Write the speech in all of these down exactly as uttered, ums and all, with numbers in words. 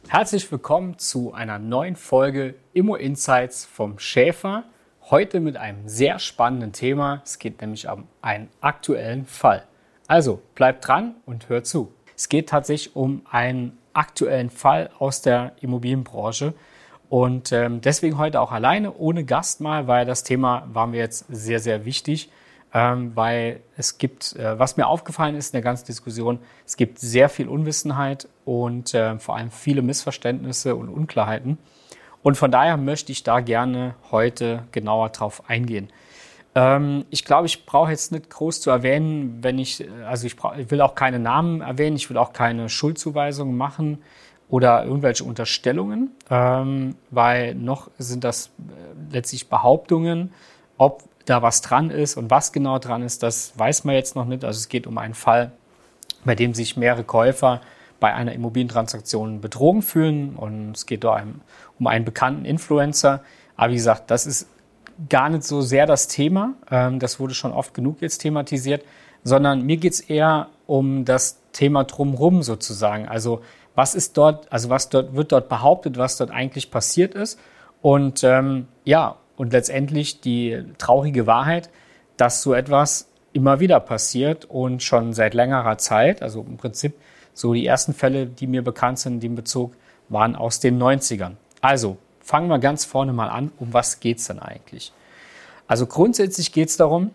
Herzlich willkommen zu einer neuen Folge Immo Insights vom Schäfer. Heute mit einem sehr spannenden Thema. Es geht nämlich um einen aktuellen Fall. Also bleibt dran und hört zu. Es geht tatsächlich um einen aktuellen Fall aus der Immobilienbranche. Und ähm, deswegen heute auch alleine, ohne Gast mal, weil das Thema war mir jetzt sehr, sehr wichtig. Ähm, weil es gibt, äh, was mir aufgefallen ist in der ganzen Diskussion, es gibt sehr viel Unwissenheit und äh, vor allem viele Missverständnisse und Unklarheiten. Und von daher möchte ich da gerne heute genauer drauf eingehen. Ähm, ich glaube, ich brauche jetzt nicht groß zu erwähnen, wenn ich, also ich, brauch, ich will auch keine Namen erwähnen, ich will auch keine Schuldzuweisungen machen oder irgendwelche Unterstellungen, ähm, weil noch sind das äh, letztlich Behauptungen, ob da was dran ist und was genau dran ist, das weiß man jetzt noch nicht. Also es geht um einen Fall, bei dem sich mehrere Käufer bei einer Immobilientransaktion betrogen fühlen und es geht da um einen bekannten Influencer. Aber wie gesagt, das ist gar nicht so sehr das Thema, das wurde schon oft genug jetzt thematisiert, sondern mir geht es eher um das Thema drumherum sozusagen. Also was ist dort, also was dort wird dort behauptet, was dort eigentlich passiert ist und ähm, ja, Und letztendlich die traurige Wahrheit, dass so etwas immer wieder passiert und schon seit längerer Zeit, also im Prinzip so die ersten Fälle, die mir bekannt sind in dem Bezug, waren aus den neunzigern. Also fangen wir ganz vorne mal an, um was geht's denn eigentlich? Also grundsätzlich geht es darum,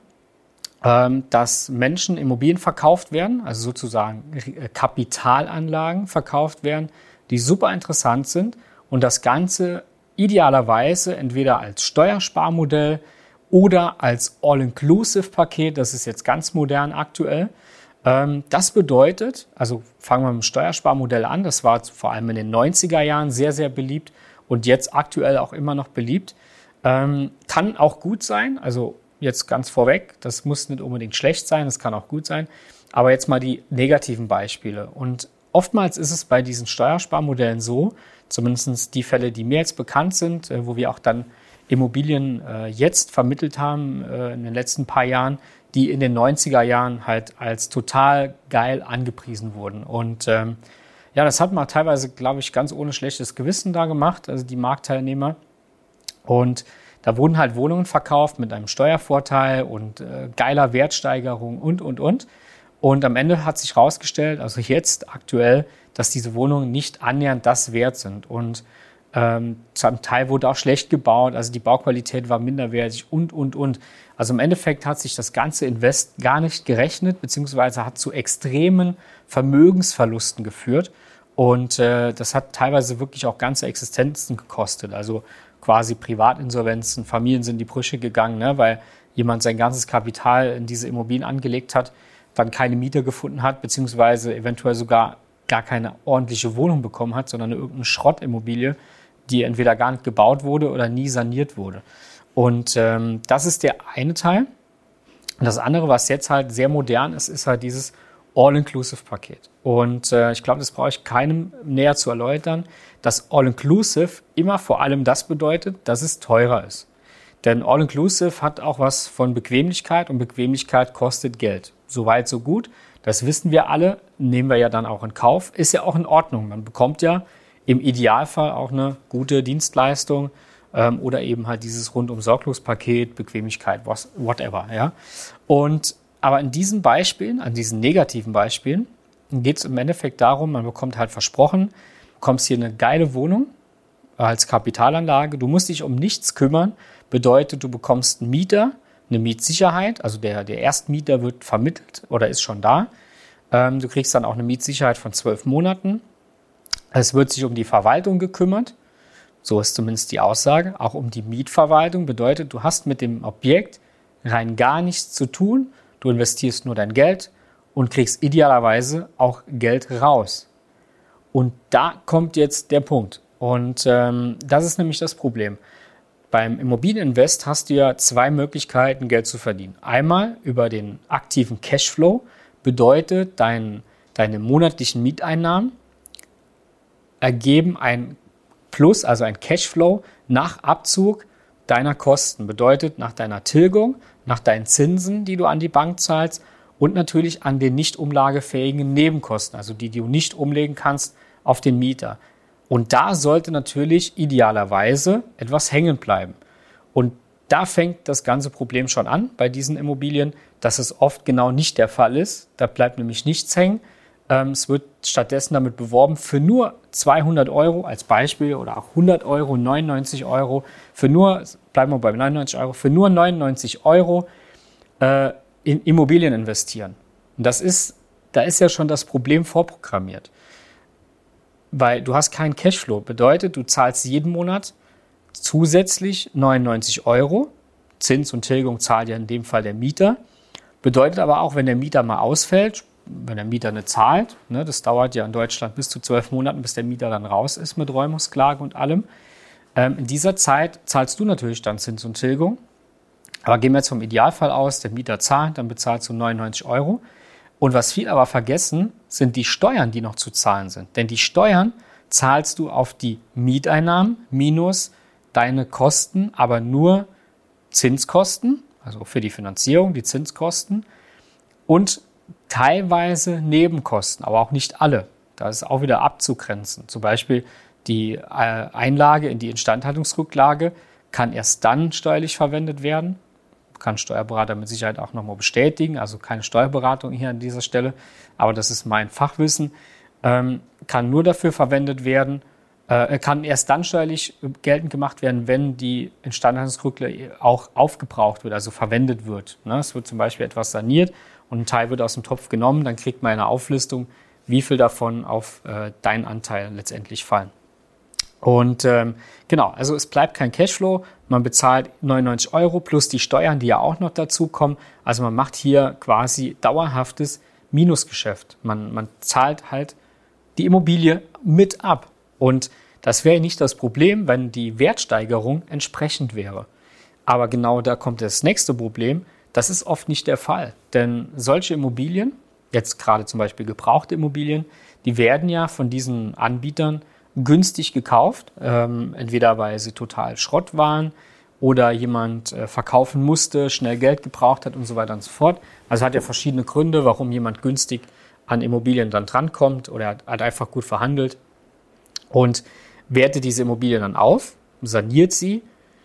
dass Menschen Immobilien verkauft werden, also sozusagen Kapitalanlagen verkauft werden, die super interessant sind und das Ganze idealerweise entweder als Steuersparmodell oder als All-Inclusive-Paket, das ist jetzt ganz modern aktuell. Das bedeutet, also fangen wir mit dem Steuersparmodell an, das war vor allem in den neunziger Jahren sehr, sehr beliebt und jetzt aktuell auch immer noch beliebt. Kann auch gut sein, also jetzt ganz vorweg, das muss nicht unbedingt schlecht sein, das kann auch gut sein, aber jetzt mal die negativen Beispiele. Und oftmals ist es bei diesen Steuersparmodellen so, zumindest die Fälle, die mir jetzt bekannt sind, wo wir auch dann Immobilien jetzt vermittelt haben in den letzten paar Jahren, die in den neunziger Jahren halt als total geil angepriesen wurden. Und ähm, ja, das hat man teilweise, glaube ich, ganz ohne schlechtes Gewissen da gemacht, also die Marktteilnehmer. Und da wurden halt Wohnungen verkauft mit einem Steuervorteil und äh, geiler Wertsteigerung und, und, und. Und am Ende hat sich herausgestellt, also jetzt aktuell, dass diese Wohnungen nicht annähernd das wert sind. Und ähm, zum Teil wurde auch schlecht gebaut, also die Bauqualität war minderwertig und, und, und. Also im Endeffekt hat sich das ganze Invest gar nicht gerechnet, beziehungsweise hat zu extremen Vermögensverlusten geführt. Und äh, das hat teilweise wirklich auch ganze Existenzen gekostet. Also quasi Privatinsolvenzen, Familien sind in die Brüche gegangen, ne, weil jemand sein ganzes Kapital in diese Immobilien angelegt hat, dann keine Mieter gefunden hat, beziehungsweise eventuell sogar gar keine ordentliche Wohnung bekommen hat, sondern eine irgendeine Schrottimmobilie, die entweder gar nicht gebaut wurde oder nie saniert wurde. Und ähm, das ist der eine Teil. Und das andere, was jetzt halt sehr modern ist, ist halt dieses All-Inclusive-Paket. Und äh, ich glaube, das brauche ich keinem näher zu erläutern, dass All-Inclusive immer vor allem das bedeutet, dass es teurer ist. Denn All-Inclusive hat auch was von Bequemlichkeit und Bequemlichkeit kostet Geld. Soweit, so gut. Das wissen wir alle, nehmen wir ja dann auch in Kauf. Ist ja auch in Ordnung. Man bekommt ja im Idealfall auch eine gute Dienstleistung ähm, oder eben halt dieses Rundum-Sorglos-Paket, Bequemlichkeit, was, whatever. Ja? Und, aber in diesen Beispielen, an diesen negativen Beispielen, geht es im Endeffekt darum, man bekommt halt versprochen, du bekommst hier eine geile Wohnung als Kapitalanlage, du musst dich um nichts kümmern, bedeutet, du bekommst einen Mieter, eine Mietsicherheit, also der, der Erstmieter wird vermittelt oder ist schon da. Ähm, du kriegst dann auch eine Mietsicherheit von zwölf Monaten. Es wird sich um die Verwaltung gekümmert, so ist zumindest die Aussage, auch um die Mietverwaltung. Bedeutet, du hast mit dem Objekt rein gar nichts zu tun, du investierst nur dein Geld und kriegst idealerweise auch Geld raus. Und da kommt jetzt der Punkt. Und ähm, das ist nämlich das Problem. Beim Immobilieninvest hast du ja zwei Möglichkeiten, Geld zu verdienen. Einmal über den aktiven Cashflow, bedeutet, dein, deine monatlichen Mieteinnahmen ergeben ein Plus, also ein Cashflow nach Abzug deiner Kosten. Bedeutet nach deiner Tilgung, nach deinen Zinsen, die du an die Bank zahlst und natürlich an den nicht umlagefähigen Nebenkosten, also die, die du nicht umlegen kannst auf den Mieter. Und da sollte natürlich idealerweise etwas hängen bleiben. Und da fängt das ganze Problem schon an bei diesen Immobilien, dass es oft genau nicht der Fall ist. Da bleibt nämlich nichts hängen. Ähm, es wird stattdessen damit beworben, für nur zweihundert Euro als Beispiel oder auch hundert Euro, neunundneunzig Euro, für nur, bleiben wir bei neunundneunzig Euro, für nur neunundneunzig Euro äh, in Immobilien investieren. Und das ist, da ist ja schon das Problem vorprogrammiert. Weil du hast keinen Cashflow. Bedeutet, du zahlst jeden Monat zusätzlich neunundneunzig Euro. Zins und Tilgung zahlt ja in dem Fall der Mieter. Bedeutet aber auch, wenn der Mieter mal ausfällt, wenn der Mieter nicht zahlt, ne, das dauert ja in Deutschland bis zu zwölf Monaten, bis der Mieter dann raus ist mit Räumungsklage und allem. Ähm, in dieser Zeit zahlst du natürlich dann Zins und Tilgung. Aber gehen wir jetzt vom Idealfall aus, der Mieter zahlt, dann bezahlst du neunundneunzig Euro. Und was viele aber vergessen, sind die Steuern, die noch zu zahlen sind. Denn die Steuern zahlst du auf die Mieteinnahmen minus deine Kosten, aber nur Zinskosten, also für die Finanzierung, die Zinskosten und teilweise Nebenkosten, aber auch nicht alle. Da ist auch wieder abzugrenzen. Zum Beispiel die Einlage in die Instandhaltungsrücklage kann erst dann steuerlich verwendet werden. Kann Steuerberater mit Sicherheit auch nochmal bestätigen, also keine Steuerberatung hier an dieser Stelle, aber das ist mein Fachwissen, ähm, kann nur dafür verwendet werden, äh, kann erst dann steuerlich geltend gemacht werden, wenn die Instandhaltungsrücklage auch aufgebraucht wird, also verwendet wird. Ne? Es wird zum Beispiel etwas saniert und ein Teil wird aus dem Topf genommen, dann kriegt man eine Auflistung, wie viel davon auf äh, deinen Anteil letztendlich fallen. Und ähm, genau, also es bleibt kein Cashflow, man bezahlt neunundneunzig Euro plus die Steuern, die ja auch noch dazukommen. Also man macht hier quasi dauerhaftes Minusgeschäft. Man, man zahlt halt die Immobilie mit ab. Und das wäre nicht das Problem, wenn die Wertsteigerung entsprechend wäre. Aber genau da kommt das nächste Problem. Das ist oft nicht der Fall. Denn solche Immobilien, jetzt gerade zum Beispiel gebrauchte Immobilien, die werden ja von diesen Anbietern günstig gekauft, ähm, entweder weil sie total Schrott waren oder jemand äh, verkaufen musste, schnell Geld gebraucht hat und so weiter und so fort. Also hat ja verschiedene Gründe, warum jemand günstig an Immobilien dann drankommt oder hat, hat einfach gut verhandelt und wertet diese Immobilien dann auf, saniert sie,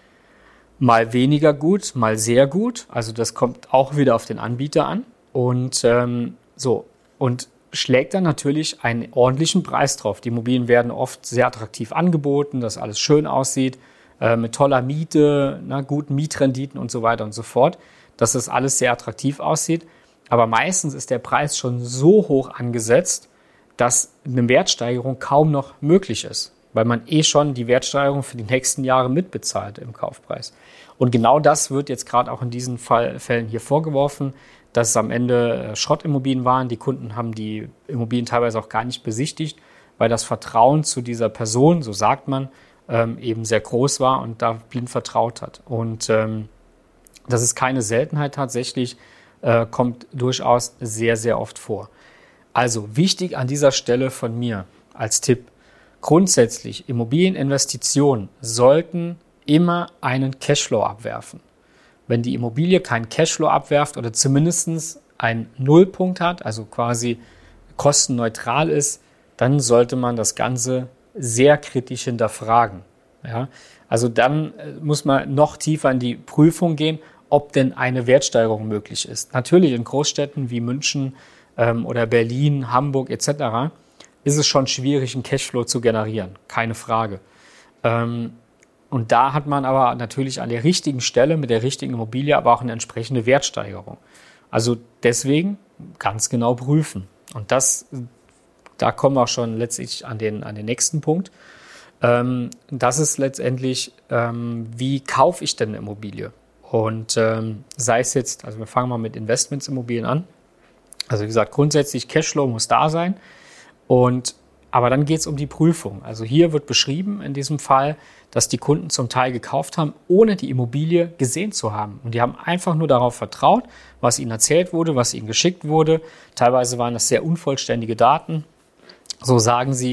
mal weniger gut, mal sehr gut. Also das kommt auch wieder auf den Anbieter an und ähm, so und schlägt dann natürlich einen ordentlichen Preis drauf. Die Immobilien werden oft sehr attraktiv angeboten, dass alles schön aussieht, äh, mit toller Miete, na, guten Mietrenditen und so weiter und so fort, dass das alles sehr attraktiv aussieht. Aber meistens ist der Preis schon so hoch angesetzt, dass eine Wertsteigerung kaum noch möglich ist, weil man eh schon die Wertsteigerung für die nächsten Jahre mitbezahlt im Kaufpreis. Und genau das wird jetzt gerade auch in diesen Fall, Fällen hier vorgeworfen, dass es am Ende Schrottimmobilien waren. Die Kunden haben die Immobilien teilweise auch gar nicht besichtigt, weil das Vertrauen zu dieser Person, so sagt man, ähm, eben sehr groß war und da blind vertraut hat. Und ähm, das ist keine Seltenheit tatsächlich, äh, kommt durchaus sehr, sehr oft vor. Also wichtig an dieser Stelle von mir als Tipp, grundsätzlich Immobilieninvestitionen sollten immer einen Cashflow abwerfen. Wenn die Immobilie keinen Cashflow abwerft oder zumindest einen Nullpunkt hat, also quasi kostenneutral ist, dann sollte man das Ganze sehr kritisch hinterfragen. Ja? Also dann muss man noch tiefer in die Prüfung gehen, ob denn eine Wertsteigerung möglich ist. Natürlich in Großstädten wie München ähm, oder Berlin, Hamburg et cetera ist es schon schwierig, einen Cashflow zu generieren, keine Frage. Ähm, Und da hat man aber natürlich an der richtigen Stelle mit der richtigen Immobilie aber auch eine entsprechende Wertsteigerung. Also deswegen ganz genau prüfen. Und das, da kommen wir auch schon letztlich an den, an den nächsten Punkt. Ähm, das ist letztendlich, ähm, wie kaufe ich denn eine Immobilie? Und ähm, sei es jetzt, also wir fangen mal mit Investmentsimmobilien an. Also wie gesagt, grundsätzlich Cashflow muss da sein. Und aber dann geht es um die Prüfung. Also hier wird beschrieben in diesem Fall, dass die Kunden zum Teil gekauft haben, ohne die Immobilie gesehen zu haben. Und die haben einfach nur darauf vertraut, was ihnen erzählt wurde, was ihnen geschickt wurde. Teilweise waren das sehr unvollständige Daten, so sagen sie.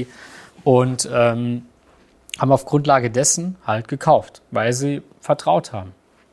Und ähm, haben auf Grundlage dessen halt gekauft, weil sie vertraut haben.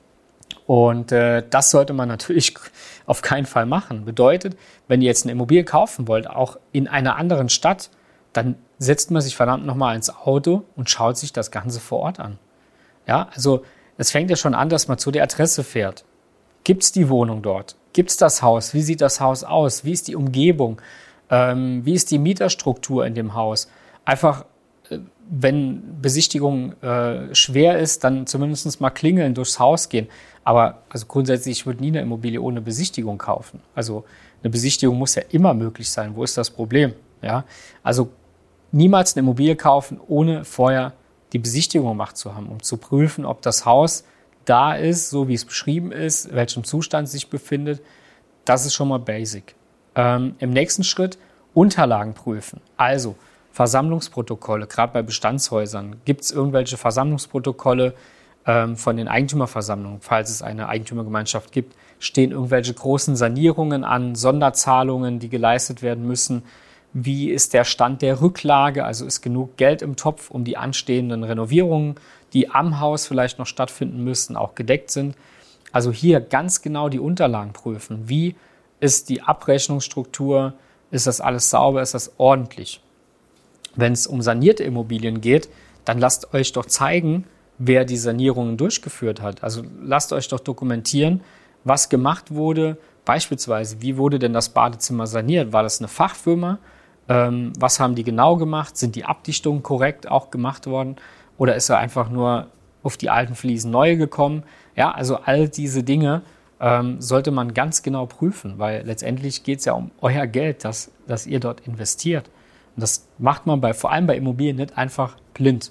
Und äh, das sollte man natürlich auf keinen Fall machen. Bedeutet, wenn ihr jetzt eine Immobilie kaufen wollt, auch in einer anderen Stadt, dann setzt man sich verdammt nochmal ins Auto und schaut sich das Ganze vor Ort an. Ja, also es fängt ja schon an, dass man zu der Adresse fährt. Gibt es die Wohnung dort? Gibt es das Haus? Wie sieht das Haus aus? Wie ist die Umgebung? Ähm, wie ist die Mieterstruktur in dem Haus? Einfach, äh, wenn Besichtigung äh, schwer ist, dann zumindest mal klingeln, durchs Haus gehen. Aber also grundsätzlich, ich würde nie eine Immobilie ohne Besichtigung kaufen. Also eine Besichtigung muss ja immer möglich sein. Wo ist das Problem? Ja, also niemals eine Immobilie kaufen, ohne vorher die Besichtigung gemacht zu haben, um zu prüfen, ob das Haus da ist, so wie es beschrieben ist, in welchem Zustand es sich befindet. Das ist schon mal basic. Ähm, Im nächsten Schritt Unterlagen prüfen. Also Versammlungsprotokolle, gerade bei Bestandshäusern. Gibt es irgendwelche Versammlungsprotokolle ähm, von den Eigentümerversammlungen, falls es eine Eigentümergemeinschaft gibt? Stehen irgendwelche großen Sanierungen an, Sonderzahlungen, die geleistet werden müssen? Wie ist der Stand der Rücklage? Also ist genug Geld im Topf, um die anstehenden Renovierungen, die am Haus vielleicht noch stattfinden müssen, auch gedeckt sind? Also hier ganz genau die Unterlagen prüfen. Wie ist die Abrechnungsstruktur? Ist das alles sauber? Ist das ordentlich? Wenn es um sanierte Immobilien geht, dann lasst euch doch zeigen, wer die Sanierungen durchgeführt hat. Also lasst euch doch dokumentieren, was gemacht wurde. Beispielsweise, wie wurde denn das Badezimmer saniert? War das eine Fachfirma? Ähm, was haben die genau gemacht? Sind die Abdichtungen korrekt auch gemacht worden? Oder ist er einfach nur auf die alten Fliesen neu gekommen? Ja, also all diese Dinge ähm, sollte man ganz genau prüfen, weil letztendlich geht es ja um euer Geld, das, das ihr dort investiert. Und das macht man bei, vor allem bei Immobilien nicht einfach blind.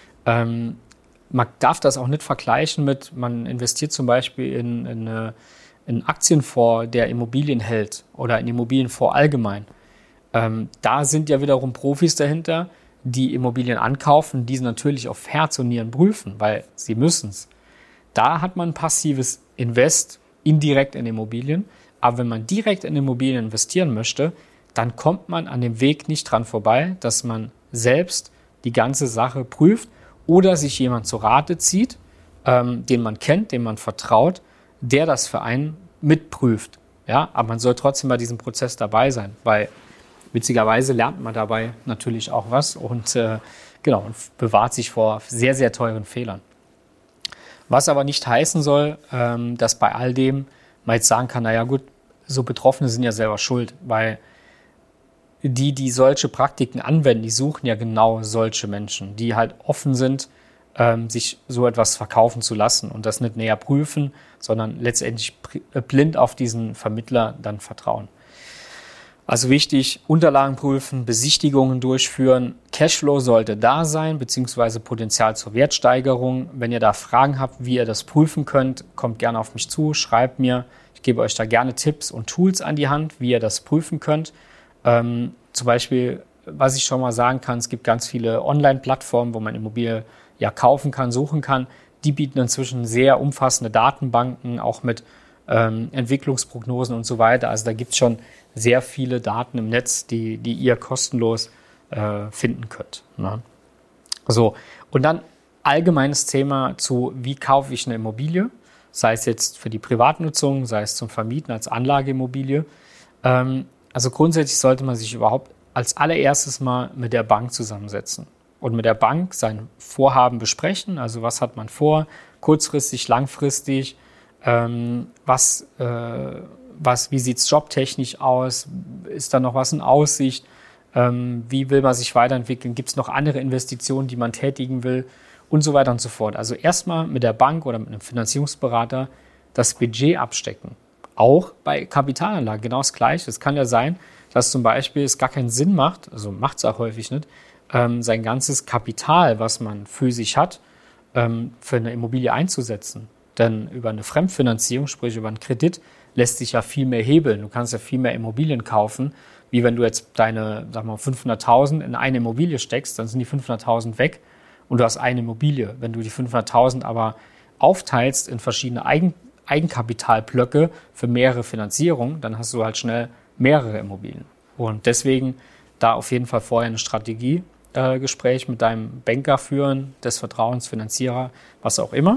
Ähm, man darf das auch nicht vergleichen mit, man investiert zum Beispiel in, in, eine, in einen Aktienfonds, der Immobilien hält oder in Immobilienfonds allgemein. Ähm, da sind ja wiederum Profis dahinter, die Immobilien ankaufen, diese natürlich auf Herz und Nieren prüfen, weil sie müssen es. Da hat man ein passives Invest indirekt in Immobilien, aber wenn man direkt in Immobilien investieren möchte, dann kommt man an dem Weg nicht dran vorbei, dass man selbst die ganze Sache prüft oder sich jemand zu Rate zieht, ähm, den man kennt, dem man vertraut, der das für einen mitprüft. Ja, aber man soll trotzdem bei diesem Prozess dabei sein, weil witzigerweise lernt man dabei natürlich auch was und äh, genau, und bewahrt sich vor sehr, sehr teuren Fehlern. Was aber nicht heißen soll, ähm, dass bei all dem man jetzt sagen kann, naja gut, so Betroffene sind ja selber schuld, weil die, die solche Praktiken anwenden, die suchen ja genau solche Menschen, die halt offen sind, ähm, sich so etwas verkaufen zu lassen und das nicht näher prüfen, sondern letztendlich blind auf diesen Vermittler dann vertrauen. Also wichtig, Unterlagen prüfen, Besichtigungen durchführen, Cashflow sollte da sein, beziehungsweise Potenzial zur Wertsteigerung. Wenn ihr da Fragen habt, wie ihr das prüfen könnt, kommt gerne auf mich zu, schreibt mir. Ich gebe euch da gerne Tipps und Tools an die Hand, wie ihr das prüfen könnt. Ähm, zum Beispiel, was ich schon mal sagen kann, es gibt ganz viele Online-Plattformen, wo man Immobilie ja kaufen kann, suchen kann. Die bieten inzwischen sehr umfassende Datenbanken, auch mit ähm, Entwicklungsprognosen und so weiter. Also da gibt es schon sehr viele Daten im Netz, die, die ihr kostenlos äh, finden könnt. Ne? So, und dann allgemeines Thema zu, wie kaufe ich eine Immobilie, sei es jetzt für die Privatnutzung, sei es zum Vermieten als Anlageimmobilie. Ähm, also grundsätzlich sollte man sich überhaupt als allererstes mal mit der Bank zusammensetzen und mit der Bank sein Vorhaben besprechen. Also was hat man vor, kurzfristig, langfristig, ähm, was, äh, was, wie sieht es jobtechnisch aus, ist da noch was in Aussicht, ähm, wie will man sich weiterentwickeln, gibt es noch andere Investitionen, die man tätigen will und so weiter und so fort. Also erstmal mit der Bank oder mit einem Finanzierungsberater das Budget abstecken. Auch bei Kapitalanlagen genau das Gleiche. Es kann ja sein, dass zum Beispiel es gar keinen Sinn macht, also macht es auch häufig nicht, ähm, sein ganzes Kapital, was man für sich hat, ähm, für eine Immobilie einzusetzen. Denn über eine Fremdfinanzierung, sprich über einen Kredit, lässt sich ja viel mehr hebeln. Du kannst ja viel mehr Immobilien kaufen, wie wenn du jetzt deine, sag mal, fünfhunderttausend in eine Immobilie steckst, dann sind die fünfhunderttausend weg und du hast eine Immobilie. Wenn du die fünfhunderttausend aber aufteilst in verschiedene Eigen, Eigenkapitalblöcke für mehrere Finanzierungen, dann hast du halt schnell mehrere Immobilien. Und deswegen da auf jeden Fall vorher ein Strategiegespräch mit deinem Banker führen, des Vertrauens, Finanzierer, was auch immer,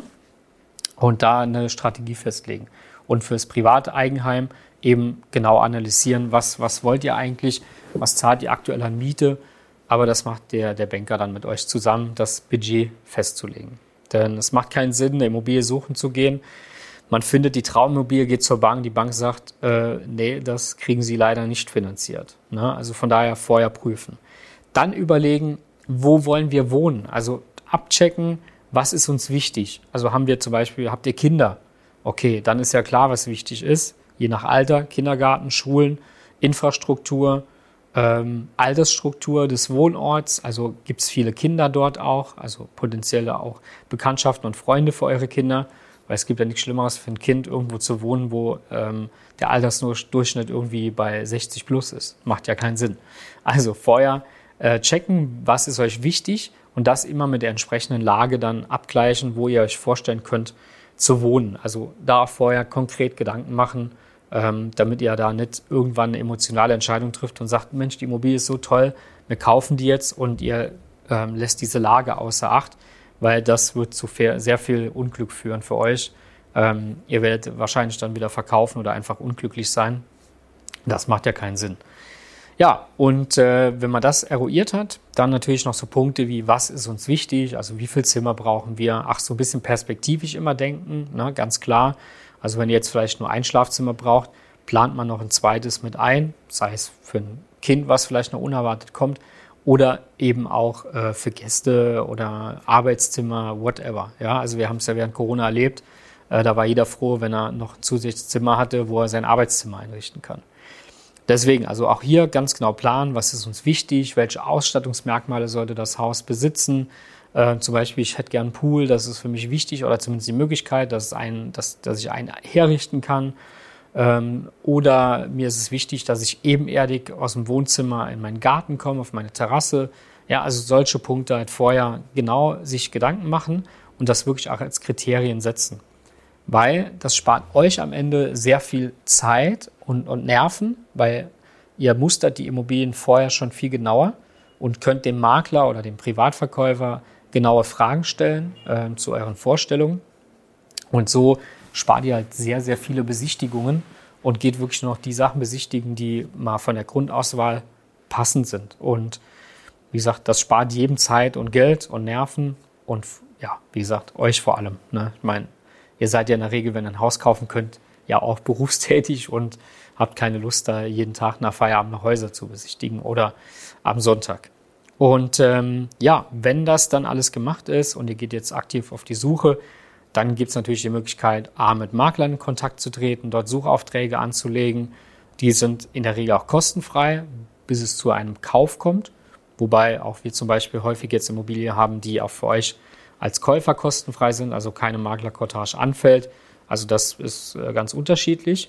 und da eine Strategie festlegen. Und fürs private Eigenheim eben genau analysieren, was, was wollt ihr eigentlich, was zahlt ihr aktuell an Miete, aber das macht der, der Banker dann mit euch zusammen, das Budget festzulegen. Denn es macht keinen Sinn, eine Immobilie suchen zu gehen. Man findet die Traumimmobilie, geht zur Bank, die Bank sagt, äh, nee, das kriegen Sie leider nicht finanziert. Ne? Also von daher vorher prüfen. Dann überlegen, wo wollen wir wohnen? Also abchecken, was ist uns wichtig? Also haben wir zum Beispiel, habt ihr Kinder? Okay, dann ist ja klar, was wichtig ist. Je nach Alter, Kindergarten, Schulen, Infrastruktur, ähm, Altersstruktur des Wohnorts. Also gibt es viele Kinder dort auch, also potenzielle auch Bekanntschaften und Freunde für eure Kinder. Weil es gibt ja nichts Schlimmeres für ein Kind, irgendwo zu wohnen, wo ähm, der Altersdurchschnitt irgendwie bei sechzig plus ist. Macht ja keinen Sinn. Also vorher äh, checken, was ist euch wichtig und das immer mit der entsprechenden Lage dann abgleichen, wo ihr euch vorstellen könnt zu wohnen. Also da vorher konkret Gedanken machen, ähm, damit ihr da nicht irgendwann eine emotionale Entscheidung trifft und sagt, Mensch, die Immobilie ist so toll, wir kaufen die jetzt und ihr ähm, lässt diese Lage außer Acht. Weil das wird zu sehr viel Unglück führen für euch. Ähm, ihr werdet wahrscheinlich dann wieder verkaufen oder einfach unglücklich sein. Das macht ja keinen Sinn. Ja, und äh, wenn man das eruiert hat, dann natürlich noch so Punkte wie, was ist uns wichtig, also wie viel Zimmer brauchen wir. Ach, so ein bisschen perspektivisch immer denken, ne, ganz klar. Also wenn ihr jetzt vielleicht nur ein Schlafzimmer braucht, plant man noch ein zweites mit ein, sei es für ein Kind, was vielleicht noch unerwartet kommt, oder eben auch äh, für Gäste oder Arbeitszimmer, whatever. Ja, also wir haben es ja während Corona erlebt. Äh, da war jeder froh, wenn er noch ein zusätzliches Zimmer hatte, wo er sein Arbeitszimmer einrichten kann. Deswegen, also auch hier ganz genau planen, was ist uns wichtig, welche Ausstattungsmerkmale sollte das Haus besitzen. Äh, zum Beispiel, ich hätte gern einen Pool, das ist für mich wichtig oder zumindest die Möglichkeit, dass, ein, dass, dass ich einen herrichten kann. Ähm, oder mir ist es wichtig, dass ich ebenerdig aus dem Wohnzimmer in meinen Garten komme, auf meine Terrasse. Ja, also solche Punkte halt vorher genau sich Gedanken machen und das wirklich auch als Kriterien setzen. Weil das spart euch am Ende sehr viel Zeit und, und Nerven, weil ihr mustert die Immobilien vorher schon viel genauer und könnt dem Makler oder dem Privatverkäufer genaue Fragen stellen äh, zu euren Vorstellungen. Und so spart ihr halt sehr, sehr viele Besichtigungen und geht wirklich nur noch die Sachen besichtigen, die mal von der Grundauswahl passend sind. Und wie gesagt, das spart jedem Zeit und Geld und Nerven und ja, wie gesagt, euch vor allem. Ne? Ich meine, ihr seid ja in der Regel, wenn ihr ein Haus kaufen könnt, ja auch berufstätig und habt keine Lust, da jeden Tag nach Feierabend noch Häuser zu besichtigen oder am Sonntag. Und ähm, ja, wenn das dann alles gemacht ist und ihr geht jetzt aktiv auf die Suche, dann gibt es natürlich die Möglichkeit, A, mit Maklern in Kontakt zu treten, dort Suchaufträge anzulegen. Die sind in der Regel auch kostenfrei, bis es zu einem Kauf kommt. Wobei auch wir zum Beispiel häufig jetzt Immobilien haben, die auch für euch als Käufer kostenfrei sind, also keine Maklercottage anfällt. Also das ist äh, ganz unterschiedlich.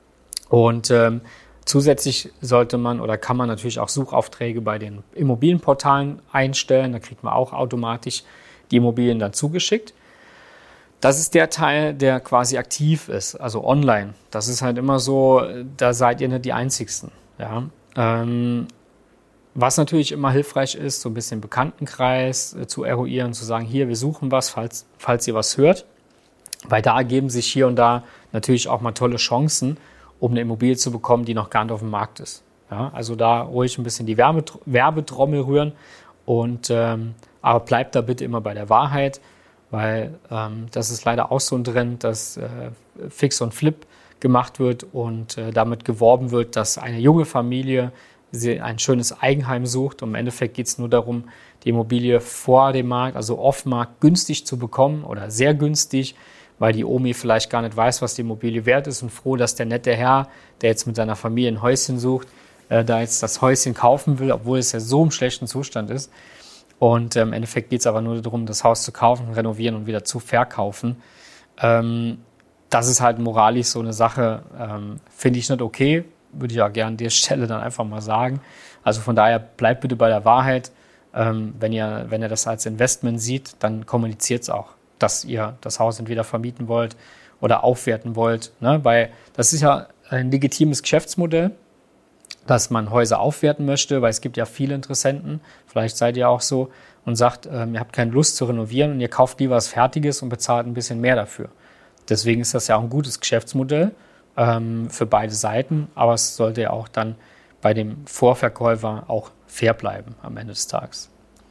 Und ähm, zusätzlich sollte man oder kann man natürlich auch Suchaufträge bei den Immobilienportalen einstellen. Da kriegt man auch automatisch die Immobilien dann zugeschickt. Das ist der Teil, der quasi aktiv ist, also online. Das ist halt immer so, da seid ihr nicht die Einzigsten. Ja? Ähm, was natürlich immer hilfreich ist, so ein bisschen Bekanntenkreis äh, zu eruieren, zu sagen, hier, wir suchen was, falls, falls ihr was hört. Weil da ergeben sich hier und da natürlich auch mal tolle Chancen, um eine Immobilie zu bekommen, die noch gar nicht auf dem Markt ist. Ja? Also da ruhig ein bisschen die Werbe- Werbetrommel rühren. Und, ähm, aber bleibt da bitte immer bei der Wahrheit. Weil ähm, das ist leider auch so ein Trend, dass äh, Fix und Flip gemacht wird und äh, damit geworben wird, dass eine junge Familie ein schönes Eigenheim sucht. Und im Endeffekt geht es nur darum, die Immobilie vor dem Markt, also off-Markt, günstig zu bekommen oder sehr günstig, weil die Omi vielleicht gar nicht weiß, was die Immobilie wert ist und froh, dass der nette Herr, der jetzt mit seiner Familie ein Häuschen sucht, äh, da jetzt das Häuschen kaufen will, obwohl es ja so im schlechten Zustand ist. Und äh, im Endeffekt geht es aber nur darum, das Haus zu kaufen, renovieren und wieder zu verkaufen. Ähm, das ist halt moralisch so eine Sache, ähm, finde ich nicht okay, würde ich auch gerne an der Stelle dann einfach mal sagen. Also von daher bleibt bitte bei der Wahrheit. Ähm, wenn ihr, wenn ihr das als Investment sieht, dann kommuniziert es auch, dass ihr das Haus entweder vermieten wollt oder aufwerten wollt. Ne? Weil das ist ja ein legitimes Geschäftsmodell, dass man Häuser aufwerten möchte, weil es gibt ja viele Interessenten, vielleicht seid ihr auch so, und sagt, ähm, ihr habt keine Lust zu renovieren und ihr kauft lieber was Fertiges und bezahlt ein bisschen mehr dafür. Deswegen ist das ja auch ein gutes Geschäftsmodell ähm, für beide Seiten, aber es sollte ja auch dann bei dem Vorverkäufer auch fair bleiben am Ende des Tages.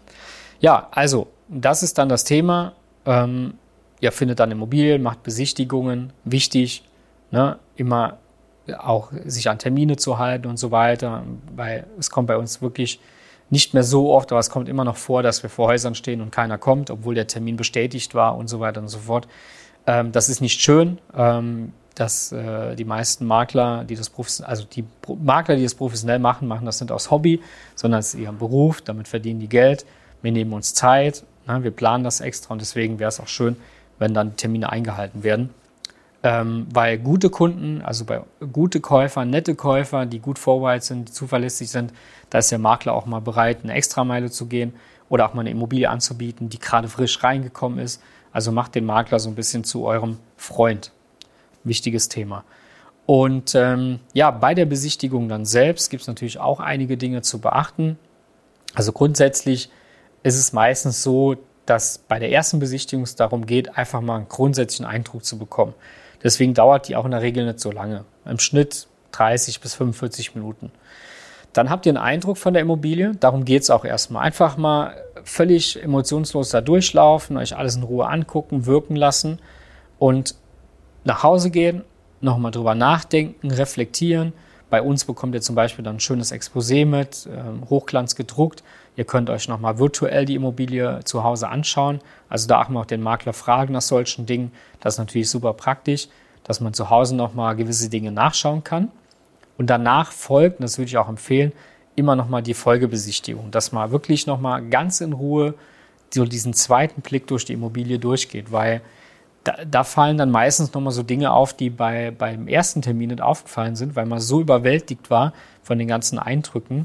Ja, also das ist dann das Thema. Ähm, ihr findet dann Immobilien, macht Besichtigungen, wichtig, ne, immer auch sich an Termine zu halten und so weiter, weil es kommt bei uns wirklich nicht mehr so oft, aber es kommt immer noch vor, dass wir vor Häusern stehen und keiner kommt, obwohl der Termin bestätigt war und so weiter und so fort. Ähm, das ist nicht schön, ähm, dass äh, die meisten Makler, die das professionell, also die Pro- Makler, die das professionell machen, machen das nicht aus Hobby, sondern es ist ihr Beruf, damit verdienen die Geld. Wir nehmen uns Zeit, ne, wir planen das extra und deswegen wäre es auch schön, wenn dann Termine eingehalten werden. Ähm, weil gute Kunden, also bei gute Käufer, nette Käufer, die gut vorbereitet sind, die zuverlässig sind, da ist der Makler auch mal bereit, eine Extrameile zu gehen oder auch mal eine Immobilie anzubieten, die gerade frisch reingekommen ist. Also macht den Makler so ein bisschen zu eurem Freund. Wichtiges Thema. Und ähm, ja, bei der Besichtigung dann selbst gibt es natürlich auch einige Dinge zu beachten. Also grundsätzlich ist es meistens so, dass bei der ersten Besichtigung es darum geht, einfach mal einen grundsätzlichen Eindruck zu bekommen. Deswegen dauert die auch in der Regel nicht so lange. Im Schnitt dreißig bis fünfundvierzig Minuten. Dann habt ihr einen Eindruck von der Immobilie. Darum geht es auch erstmal. Einfach mal völlig emotionslos da durchlaufen, euch alles in Ruhe angucken, wirken lassen und nach Hause gehen, nochmal drüber nachdenken, reflektieren. Bei uns bekommt ihr zum Beispiel dann ein schönes Exposé mit, äh, Hochglanz gedruckt. Ihr könnt euch nochmal virtuell die Immobilie zu Hause anschauen. Also da auch mal den Makler fragen nach solchen Dingen. Das ist natürlich super praktisch, dass man zu Hause nochmal gewisse Dinge nachschauen kann. Und danach folgt, und das würde ich auch empfehlen, immer nochmal die Folgebesichtigung, dass man wirklich nochmal ganz in Ruhe so diesen zweiten Blick durch die Immobilie durchgeht, weil da, da fallen dann meistens nochmal so Dinge auf, die bei, beim ersten Termin nicht aufgefallen sind, weil man so überwältigt war von den ganzen Eindrücken,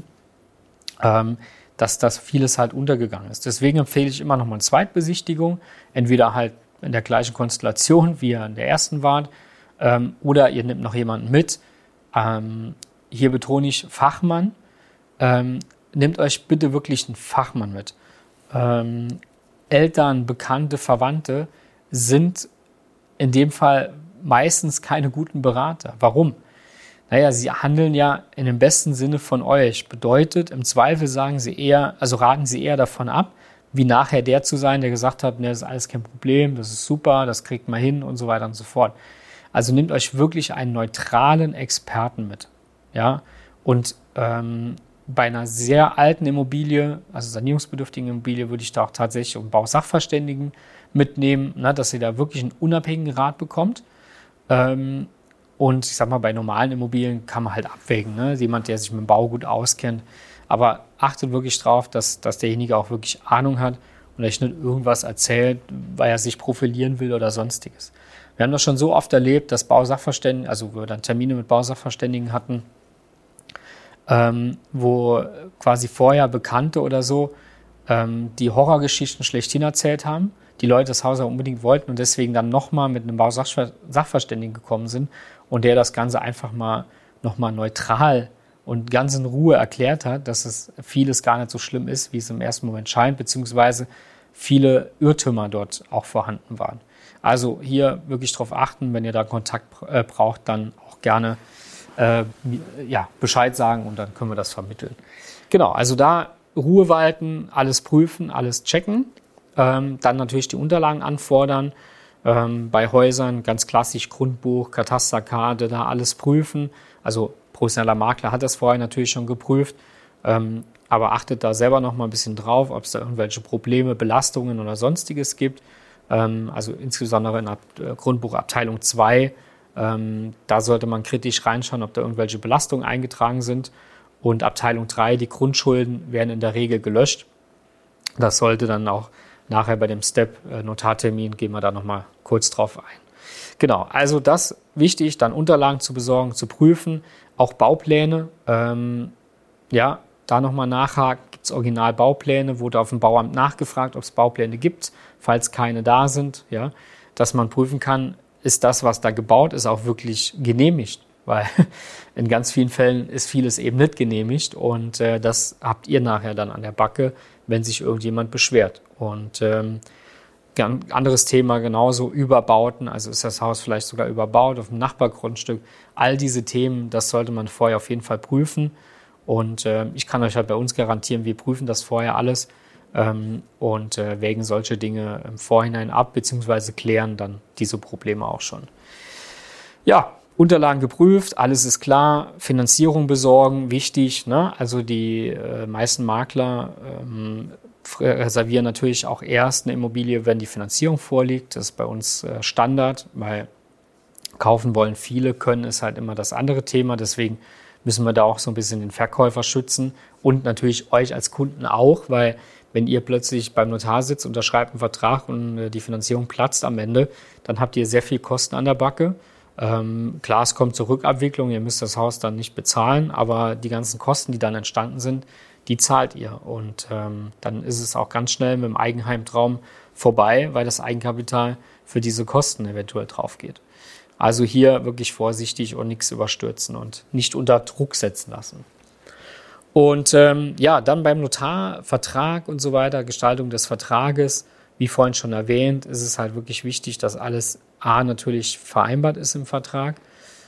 ähm, dass das vieles halt untergegangen ist. Deswegen empfehle ich immer nochmal eine Zweitbesichtigung, entweder halt in der gleichen Konstellation, wie ihr in der ersten wart, ähm, oder ihr nehmt noch jemanden mit. Ähm, hier betone ich Fachmann. Ähm, nehmt euch bitte wirklich einen Fachmann mit. Ähm, Eltern, Bekannte, Verwandte sind in dem Fall meistens keine guten Berater. Warum? Naja, sie handeln ja in dem besten Sinne von euch. Bedeutet, im Zweifel sagen sie eher, also raten sie eher davon ab, wie nachher der zu sein, der gesagt hat, ne, das ist alles kein Problem, das ist super, das kriegt man hin und so weiter und so fort. Also nehmt euch wirklich einen neutralen Experten mit. Ja? Und ähm, bei einer sehr alten Immobilie, also sanierungsbedürftigen Immobilie, würde ich da auch tatsächlich einen Bausachverständigen mitnehmen, ne, dass ihr da wirklich einen unabhängigen Rat bekommt. Ähm, und ich sag mal, bei normalen Immobilien kann man halt abwägen, ne? Jemand, der sich mit dem Bau gut auskennt. Aber achtet wirklich drauf, dass, dass derjenige auch wirklich Ahnung hat und euch nicht irgendwas erzählt, weil er sich profilieren will oder sonstiges. Wir haben das schon so oft erlebt, dass Bausachverständigen, also wir dann Termine mit Bausachverständigen hatten, ähm, wo quasi vorher Bekannte oder so ähm, die Horrorgeschichten schlechthin erzählt haben, die Leute das Haus auch unbedingt wollten und deswegen dann nochmal mit einem Bausachverständigen gekommen sind und der das Ganze einfach mal nochmal neutral und ganz in Ruhe erklärt hat, dass es vieles gar nicht so schlimm ist, wie es im ersten Moment scheint, beziehungsweise viele Irrtümer dort auch vorhanden waren. Also hier wirklich darauf achten, wenn ihr da Kontakt äh, braucht, dann auch gerne äh, ja, Bescheid sagen und dann können wir das vermitteln. Genau, also da Ruhe walten, alles prüfen, alles checken, ähm, dann natürlich die Unterlagen anfordern, ähm, bei Häusern ganz klassisch Grundbuch, Katasterkarte, da alles prüfen, also professioneller Makler hat das vorher natürlich schon geprüft, ähm, aber achtet da selber noch mal ein bisschen drauf, ob es da irgendwelche Probleme, Belastungen oder sonstiges gibt. Ähm, also insbesondere in Ab- äh, Grundbuch Abteilung zwei, ähm, da sollte man kritisch reinschauen, ob da irgendwelche Belastungen eingetragen sind. Und Abteilung drei, die Grundschulden werden in der Regel gelöscht. Das sollte dann auch nachher bei dem Step äh, Notartermin, gehen wir da noch mal kurz drauf ein. Genau, also das wichtig, dann Unterlagen zu besorgen, zu prüfen, auch Baupläne, ähm, ja, da nochmal nachhaken, gibt es Originalbaupläne, wurde auf dem Bauamt nachgefragt, ob es Baupläne gibt, falls keine da sind, ja, dass man prüfen kann, ist das, was da gebaut ist, auch wirklich genehmigt, weil in ganz vielen Fällen ist vieles eben nicht genehmigt und äh, das habt ihr nachher dann an der Backe, wenn sich irgendjemand beschwert. Und ähm, anderes Thema genauso, Überbauten, also ist das Haus vielleicht sogar überbaut auf dem Nachbargrundstück. All diese Themen, das sollte man vorher auf jeden Fall prüfen Und äh, ich kann euch halt bei uns garantieren, wir prüfen das vorher alles ähm, und äh, wägen solche Dinge im Vorhinein ab, beziehungsweise klären dann diese Probleme auch schon. Ja, Unterlagen geprüft, alles ist klar, Finanzierung besorgen, wichtig, ne? Also die äh, meisten Makler ähm, reservieren natürlich auch erst eine Immobilie, wenn die Finanzierung vorliegt. Das ist bei uns äh, Standard, weil kaufen wollen viele, können ist halt immer das andere Thema. Deswegen müssen wir da auch so ein bisschen den Verkäufer schützen und natürlich euch als Kunden auch, weil wenn ihr plötzlich beim Notar sitzt, unterschreibt einen Vertrag und äh, die Finanzierung platzt am Ende, dann habt ihr sehr viel Kosten an der Backe. Ähm, klar, es kommt zur Rückabwicklung, ihr müsst das Haus dann nicht bezahlen, aber die ganzen Kosten, die dann entstanden sind, die zahlt ihr. Und ähm, dann ist es auch ganz schnell mit dem Eigenheimtraum vorbei, weil das Eigenkapital für diese Kosten eventuell drauf geht. Also hier wirklich vorsichtig und nichts überstürzen und nicht unter Druck setzen lassen. Und ähm, ja, dann beim Notar, Vertrag und so weiter, Gestaltung des Vertrages, wie vorhin schon erwähnt, ist es halt wirklich wichtig, dass alles A natürlich vereinbart ist im Vertrag,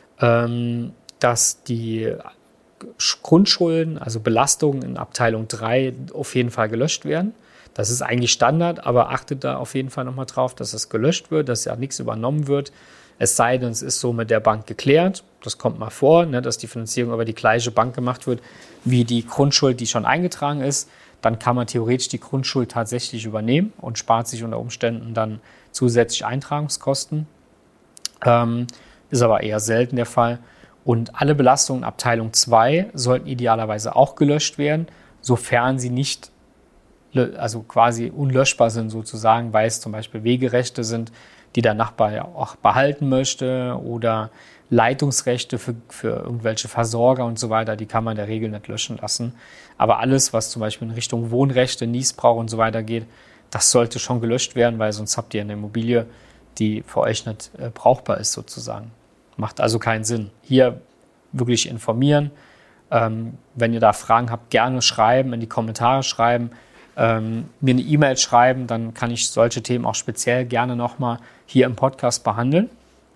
ähm, dass die Grundschulden, also Belastungen in Abteilung drei auf jeden Fall gelöscht werden. Das ist eigentlich Standard, aber achtet da auf jeden Fall nochmal drauf, dass es gelöscht wird, dass ja nichts übernommen wird. Es sei denn, es ist so mit der Bank geklärt. Das kommt mal vor, ne, dass die Finanzierung über die gleiche Bank gemacht wird wie die Grundschuld, die schon eingetragen ist. Dann kann man theoretisch die Grundschuld tatsächlich übernehmen und spart sich unter Umständen dann zusätzlich Eintragungskosten. Ähm, ist aber eher selten der Fall. Und alle Belastungen Abteilung zwei sollten idealerweise auch gelöscht werden, sofern sie nicht, also quasi unlöschbar sind sozusagen, weil es zum Beispiel Wegerechte sind, die der Nachbar auch behalten möchte oder Leitungsrechte für, für irgendwelche Versorger und so weiter, die kann man in der Regel nicht löschen lassen. Aber alles, was zum Beispiel in Richtung Wohnrechte, Niesbrauch und so weiter geht, das sollte schon gelöscht werden, weil sonst habt ihr eine Immobilie, die für euch nicht äh, brauchbar ist sozusagen. Macht also keinen Sinn. Hier wirklich informieren. Ähm, wenn ihr da Fragen habt, gerne schreiben, in die Kommentare schreiben, ähm, mir eine E-Mail schreiben, dann kann ich solche Themen auch speziell gerne nochmal hier im Podcast behandeln.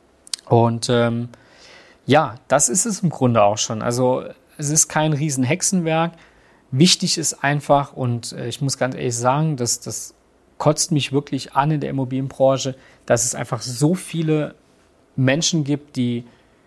Und ähm, ja, das ist es im Grunde auch schon. Also es ist kein riesen Hexenwerk. Wichtig ist einfach, und äh, ich muss ganz ehrlich sagen, dass das kotzt mich wirklich an in der Immobilienbranche, dass es einfach so viele Menschen gibt, die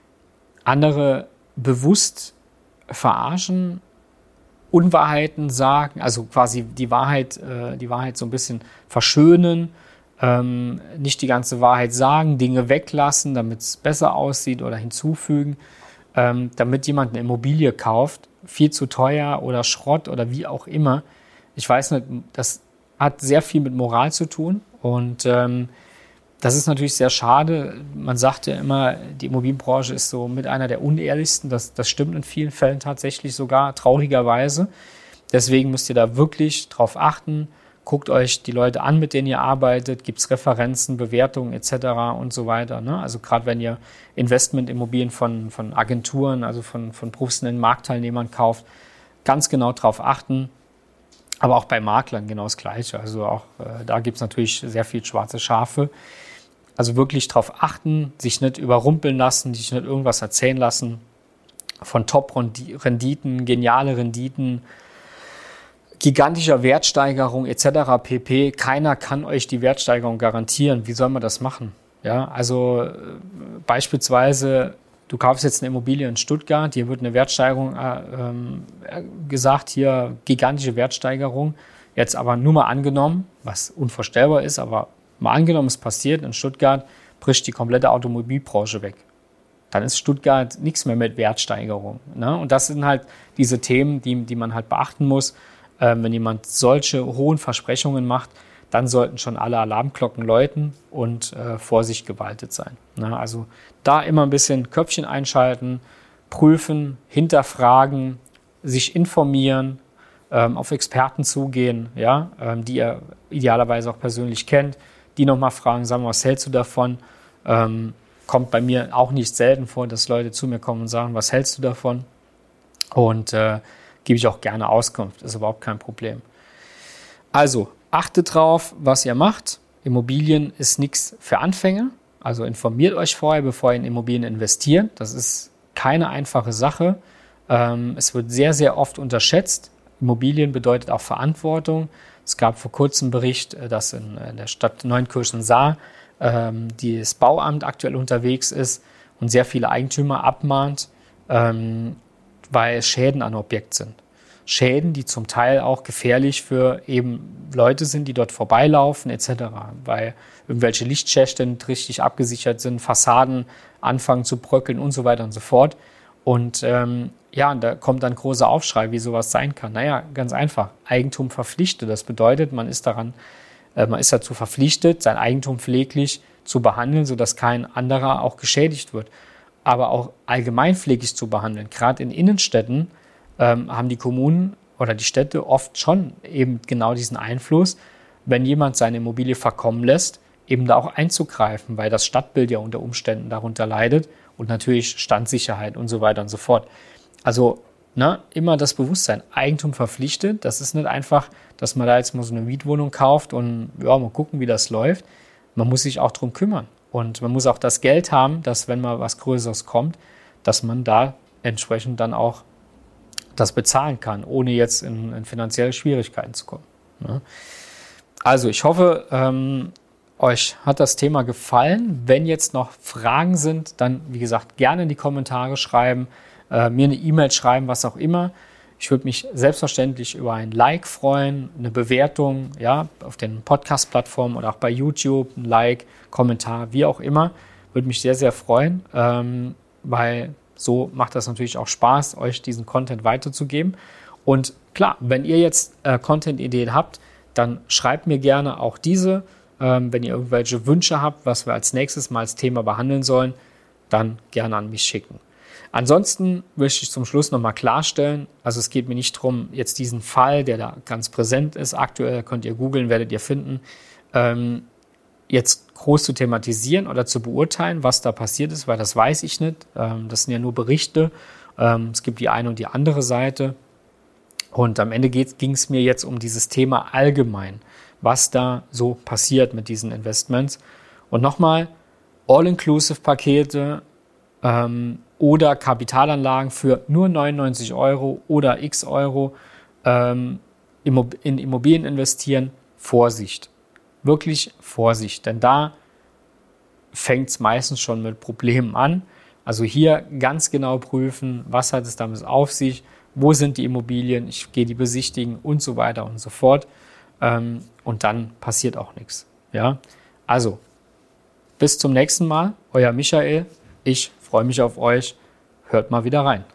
andere bewusst verarschen, Unwahrheiten sagen, also quasi die Wahrheit, äh, die Wahrheit so ein bisschen verschönen, ähm, nicht die ganze Wahrheit sagen, Dinge weglassen, damit es besser aussieht oder hinzufügen, ähm, damit jemand eine Immobilie kauft, viel zu teuer oder Schrott oder wie auch immer. Ich weiß nicht, das hat sehr viel mit Moral zu tun und ähm, das ist natürlich sehr schade. Man sagt ja immer, die Immobilienbranche ist so mit einer der unehrlichsten. Das, das stimmt in vielen Fällen tatsächlich sogar, traurigerweise. Deswegen müsst ihr da wirklich drauf achten. Guckt euch die Leute an, mit denen ihr arbeitet. Gibt es Referenzen, Bewertungen et cetera und so weiter. Ne? Also gerade wenn ihr Investmentimmobilien von, von Agenturen, also von, von professionellen Marktteilnehmern kauft, ganz genau drauf achten. Aber auch bei Maklern genau das Gleiche. Also auch äh, da gibt es natürlich sehr viel schwarze Schafe. Also wirklich darauf achten, sich nicht überrumpeln lassen, sich nicht irgendwas erzählen lassen von Top-Renditen, geniale Renditen, gigantischer Wertsteigerung et cetera pp. Keiner kann euch die Wertsteigerung garantieren. Wie soll man das machen? Ja, also äh, beispielsweise, du kaufst jetzt eine Immobilie in Stuttgart, hier wird eine Wertsteigerung äh, äh, gesagt, hier gigantische Wertsteigerung. Jetzt aber nur mal angenommen, was unvorstellbar ist, aber mal angenommen, es passiert, in Stuttgart bricht die komplette Automobilbranche weg. Dann ist Stuttgart nichts mehr mit Wertsteigerung. Ne? Und das sind halt diese Themen, die, die man halt beachten muss. Ähm, wenn jemand solche hohen Versprechungen macht, dann sollten schon alle Alarmglocken läuten und äh, Vorsicht gewaltet sein. Ne? Also da immer ein bisschen Köpfchen einschalten, prüfen, hinterfragen, sich informieren, ähm, auf Experten zugehen, ja? ähm, die ihr idealerweise auch persönlich kennt, die nochmal fragen, sagen, was hältst du davon? Ähm, kommt bei mir auch nicht selten vor, dass Leute zu mir kommen und sagen, was hältst du davon? Und äh, gebe ich auch gerne Auskunft, ist überhaupt kein Problem. Also achtet drauf, was ihr macht. Immobilien ist nichts für Anfänger. Also informiert euch vorher, bevor ihr in Immobilien investiert. Das ist keine einfache Sache. Ähm, es wird sehr, sehr oft unterschätzt. Immobilien bedeutet auch Verantwortung. Es gab vor kurzem einen Bericht, dass in, in der Stadt Neunkirchen-Saar ähm, das Bauamt aktuell unterwegs ist und sehr viele Eigentümer abmahnt, ähm, weil Schäden an Objekt sind. Schäden, die zum Teil auch gefährlich für eben Leute sind, die dort vorbeilaufen et cetera. Weil irgendwelche Lichtschächte nicht richtig abgesichert sind, Fassaden anfangen zu bröckeln und so weiter und so fort. Und ähm, ja, und da kommt dann großer Aufschrei, wie sowas sein kann. Naja, ganz einfach, Eigentum verpflichtet. Das bedeutet, man ist daran, äh, man ist dazu verpflichtet, sein Eigentum pfleglich zu behandeln, sodass kein anderer auch geschädigt wird. Aber auch allgemeinpfleglich zu behandeln. Gerade in Innenstädten ähm, haben die Kommunen oder die Städte oft schon eben genau diesen Einfluss, wenn jemand seine Immobilie verkommen lässt, eben da auch einzugreifen, weil das Stadtbild ja unter Umständen darunter leidet und natürlich Standsicherheit und so weiter und so fort. Also ne, immer das Bewusstsein, Eigentum verpflichtet, das ist nicht einfach, dass man da jetzt mal so eine Mietwohnung kauft und ja, mal gucken, wie das läuft. Man muss sich auch drum kümmern und man muss auch das Geld haben, dass wenn mal was Größeres kommt, dass man da entsprechend dann auch das bezahlen kann, ohne jetzt in, in finanzielle Schwierigkeiten zu kommen. Ne? Also ich hoffe, ähm, euch hat das Thema gefallen. Wenn jetzt noch Fragen sind, dann wie gesagt gerne in die Kommentare schreiben, äh, mir eine E-Mail schreiben, was auch immer. Ich würde mich selbstverständlich über ein Like freuen, eine Bewertung, ja, auf den Podcast-Plattformen oder auch bei YouTube, ein Like, Kommentar, wie auch immer. Würde mich sehr, sehr freuen, ähm, weil so macht das natürlich auch Spaß, euch diesen Content weiterzugeben. Und klar, wenn ihr jetzt äh, Content-Ideen habt, dann schreibt mir gerne auch diese. Ähm, wenn ihr irgendwelche Wünsche habt, was wir als nächstes mal als Thema behandeln sollen, dann gerne an mich schicken. Ansonsten möchte ich zum Schluss nochmal klarstellen, also es geht mir nicht darum, jetzt diesen Fall, der da ganz präsent ist, aktuell könnt ihr googeln, werdet ihr finden, ähm, jetzt groß zu thematisieren oder zu beurteilen, was da passiert ist, weil das weiß ich nicht. Ähm, das sind ja nur Berichte. Ähm, es gibt die eine und die andere Seite. Und am Ende ging es mir jetzt um dieses Thema allgemein, was da so passiert mit diesen Investments. Und nochmal, All-Inclusive-Pakete ähm, oder Kapitalanlagen für nur neunundneunzig Euro oder x Euro ähm, in Immobilien investieren, Vorsicht. Wirklich Vorsicht, denn da fängt es meistens schon mit Problemen an. Also hier ganz genau prüfen, was hat es damit auf sich, wo sind die Immobilien, ich gehe die besichtigen und so weiter und so fort. Ähm, und dann passiert auch nichts. Ja? Also, bis zum nächsten Mal, euer Michael. Ich freue mich auf euch. Hört mal wieder rein.